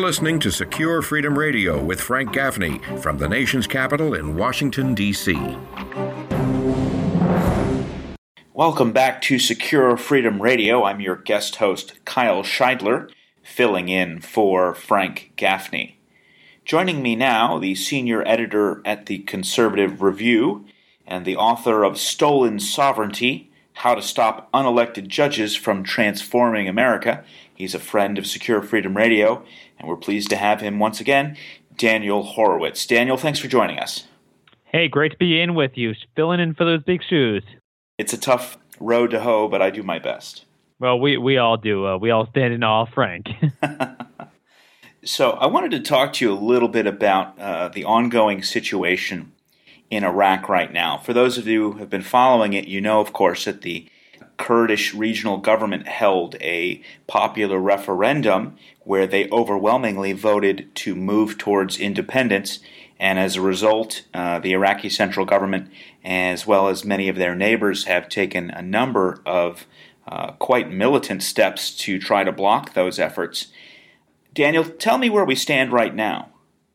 listening to Secure Freedom Radio with Frank Gaffney from the nation's capital in Washington, D.C. Welcome back to Secure Freedom Radio. I'm your guest host, Kyle Scheidler, filling in for Frank Gaffney. Joining me now, the senior editor at the Conservative Review and the author of Stolen Sovereignty, How to Stop Unelected Judges from Transforming America. He's a friend of Secure Freedom Radio, and we're pleased to have him once again, Daniel Horowitz. Daniel, thanks for joining us. Hey, great to be in with you, filling in for those big shoes. It's a tough road to hoe, but I do my best. Well, we all do. We all stand in awe, Frank. So I wanted to talk to you a little bit about the ongoing situation in Iraq right now. For those of you who have been following it, you know, of course, that the Kurdish regional government held a popular referendum where they overwhelmingly voted to move towards independence, and as a result, the Iraqi central government, as well as many of their neighbors, have taken a number of quite militant steps to try to block those efforts. Daniel, tell me where we stand right now.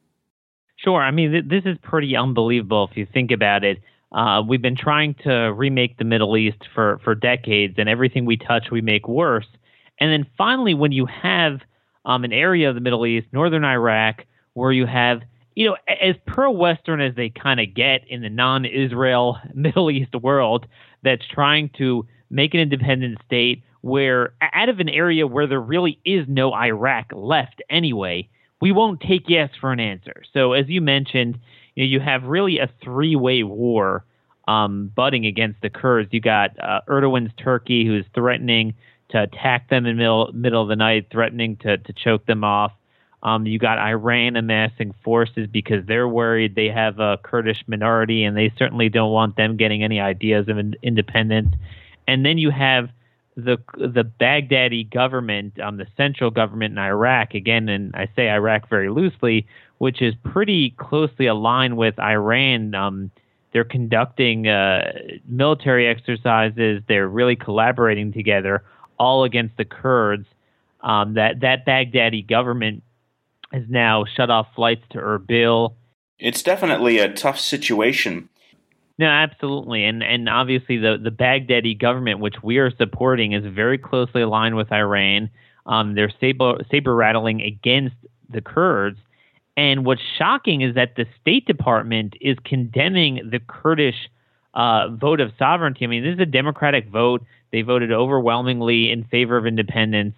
Sure. I mean, this is pretty unbelievable if you think about it. We've been trying to remake the Middle East for decades, and everything we touch, we make worse. And then finally, when you have an area of the Middle East, northern Iraq, where you have, you know, as pro-Western as they kind of get in the non-Israel Middle East world, that's trying to make an independent state where, out of an area where there really is no Iraq left anyway, we won't take yes for an answer. So as you mentioned, you have really a three-way war budding against the Kurds. You got Erdogan's Turkey, who's threatening to attack them in the middle of the night, threatening to choke them off. You got Iran amassing forces because they're worried they have a Kurdish minority, and they certainly don't want them getting any ideas of independence. And then you have the Baghdadi government, the central government in Iraq, again, and I say Iraq very loosely, which is pretty closely aligned with Iran. They're conducting military exercises. They're really collaborating together, all against the Kurds. That Baghdadi government has now shut off flights to Erbil. It's definitely a tough situation. No, absolutely. And obviously the Baghdadi government, which we are supporting, is very closely aligned with Iran. They're saber rattling against the Kurds. And what's shocking is that the State Department is condemning the Kurdish vote of sovereignty. I mean, this is a democratic vote. They voted overwhelmingly in favor of independence.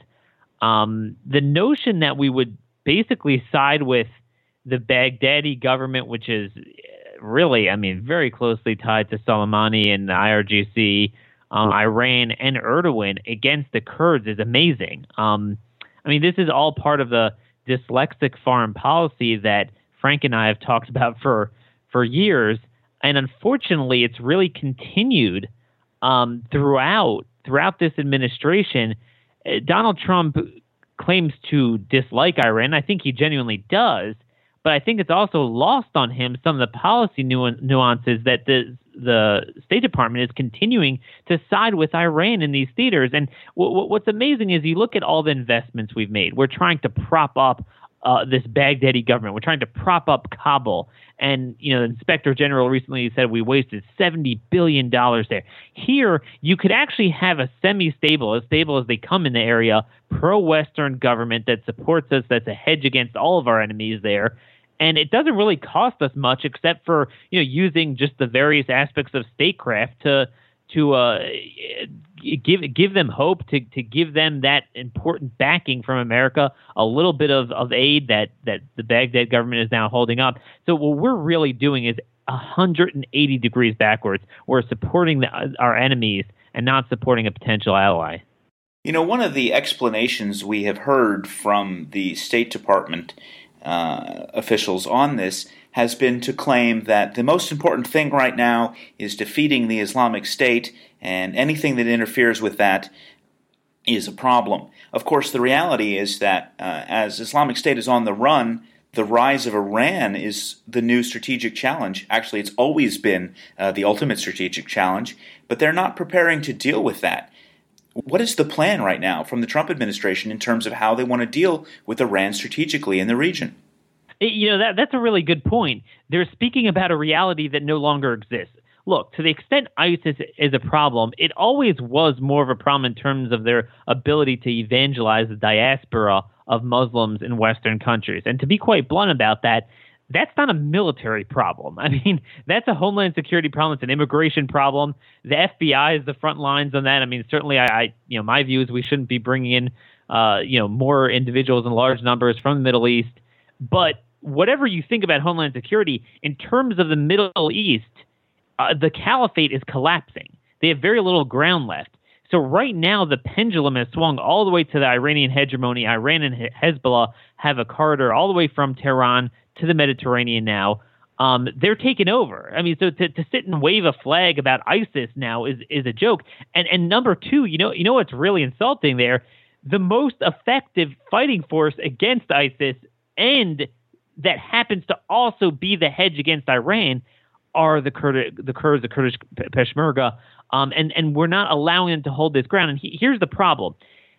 The notion that we would basically side with the Baghdadi government, which is really, I mean, very closely tied to Soleimani and the IRGC, Iran, and Erdogan against the Kurds is amazing. I mean, this is all part of the dyslexic foreign policy that Frank and I have talked about for years, and unfortunately, it's really continued throughout this administration. Donald Trump claims to dislike Iran. I think he genuinely does. But I think it's also lost on him some of the policy nuances that the State Department is continuing to side with Iran in these theaters. And what's amazing is you look at all the investments we've made. We're trying to prop up this Baghdadi government. We're trying to prop up Kabul. And, you know, the Inspector General recently said we wasted $70 billion there. Here, you could actually have a semi-stable, as stable as they come in the area, pro-Western government that supports us, that's a hedge against all of our enemies there. And it doesn't really cost us much except for, you know, using just the various aspects of statecraft to give them hope, to give them that important backing from America, a little bit of aid that the Baghdad government is now holding up. So what we're really doing is 180 degrees backwards. We're supporting our enemies and not supporting a potential ally. You know, one of the explanations we have heard from the State Department officials on this has been to claim that the most important thing right now is defeating the Islamic State, and anything that interferes with that is a problem. Of course, the reality is that as Islamic State is on the run, the rise of Iran is the new strategic challenge. Actually, it's always been the ultimate strategic challenge, but they're not preparing to deal with that. What is the plan right now from the Trump administration in terms of how they want to deal with Iran strategically in the region? That's a really good point. They're speaking about a reality that no longer exists. Look, to the extent ISIS is a problem, it always was more of a problem in terms of their ability to evangelize the diaspora of Muslims in Western countries. And to be quite blunt about that, that's not a military problem. I mean, that's a homeland security problem. It's an immigration problem. The FBI is the front lines on that. I mean, certainly, my view is we shouldn't be bringing in, more individuals in large numbers from the Middle East. But whatever you think about homeland security, in terms of the Middle East, the caliphate is collapsing. They have very little ground left. So right now, the pendulum has swung all the way to the Iranian hegemony. Iran and Hezbollah have a corridor all the way from Tehran to the Mediterranean now. They're taking over. I mean, so to sit and wave a flag about ISIS now is a joke. And number two, you know what's really insulting there? The most effective fighting force against ISIS, and that happens to also be the hedge against Iran, are the Kurdish Peshmerga, and we're not allowing them to hold this ground. And here's the problem.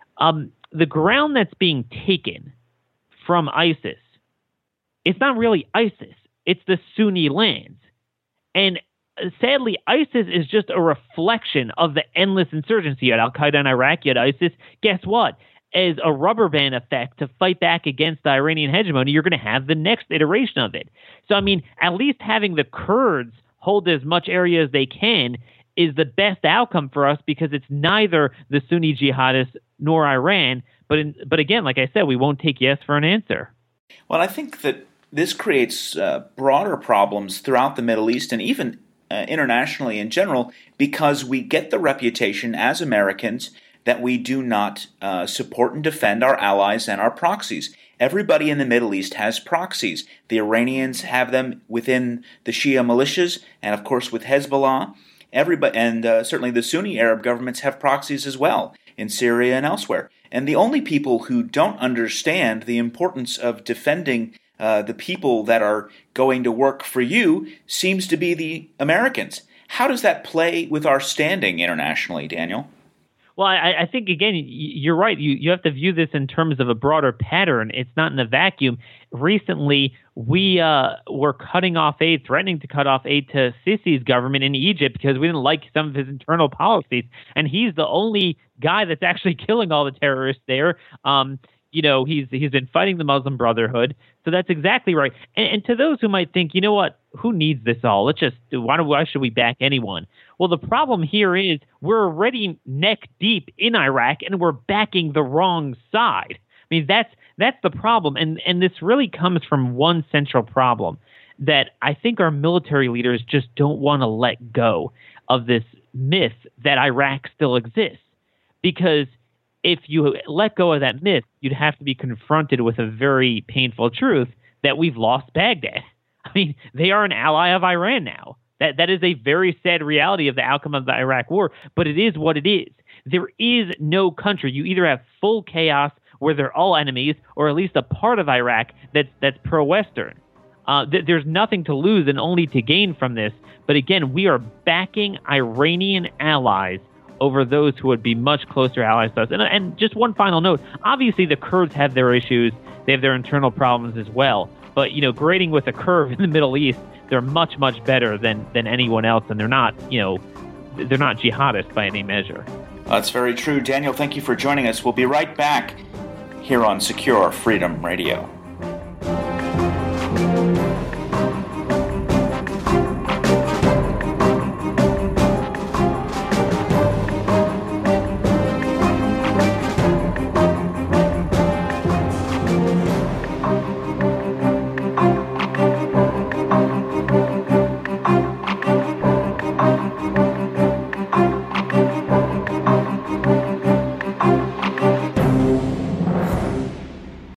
The ground that's being taken from ISIS, it's not really ISIS. It's the Sunni lands. And sadly, ISIS is just a reflection of the endless insurgency. You had al-Qaeda in Iraq, you had ISIS. Guess what? As a rubber band effect to fight back against the Iranian hegemony, you're going to have the next iteration of it. So, I mean, at least having the Kurds hold as much area as they can is the best outcome for us, because it's neither the Sunni jihadists nor Iran. But again, like I said, we won't take yes for an answer. Well, I think that this creates broader problems throughout the Middle East and even internationally in general, because we get the reputation as Americans that we do not support and defend our allies and our proxies. Everybody in the Middle East has proxies. The Iranians have them within the Shia militias, and of course with Hezbollah. Everybody, and certainly the Sunni Arab governments have proxies as well in Syria and elsewhere. And the only people who don't understand the importance of defending the people that are going to work for you seems to be the Americans. How does that play with our standing internationally, Daniel? Well, I think, again, you're right. You have to view this in terms of a broader pattern. It's not in a vacuum. Recently, we were cutting off aid, threatening to cut off aid to Sisi's government in Egypt because we didn't like some of his internal policies. And he's the only guy that's actually killing all the terrorists there. He's been fighting the Muslim Brotherhood. So that's exactly right. And to those who might think, you know what, who needs this all? Why should we back anyone? Well, the problem here is we're already neck deep in Iraq and we're backing the wrong side. I mean, that's the problem. And this really comes from one central problem that I think our military leaders just don't want to let go of, this myth that Iraq still exists. Because if you let go of that myth, you'd have to be confronted with a very painful truth that we've lost Baghdad. I mean, they are an ally of Iran now. That is a very sad reality of the outcome of the Iraq war, but it is what it is. There is no country. You either have full chaos where they're all enemies, or at least a part of Iraq that's pro-Western. There's nothing to lose and only to gain from this. But again, we are backing Iranian allies over those who would be much closer allies to us. And just one final note, obviously the Kurds have their issues. They have their internal problems as well. But, grading with a curve in the Middle East, they're much, much better than anyone else. And they're not jihadists by any measure. That's very true. Daniel, thank you for joining us. We'll be right back here on Secure Freedom Radio.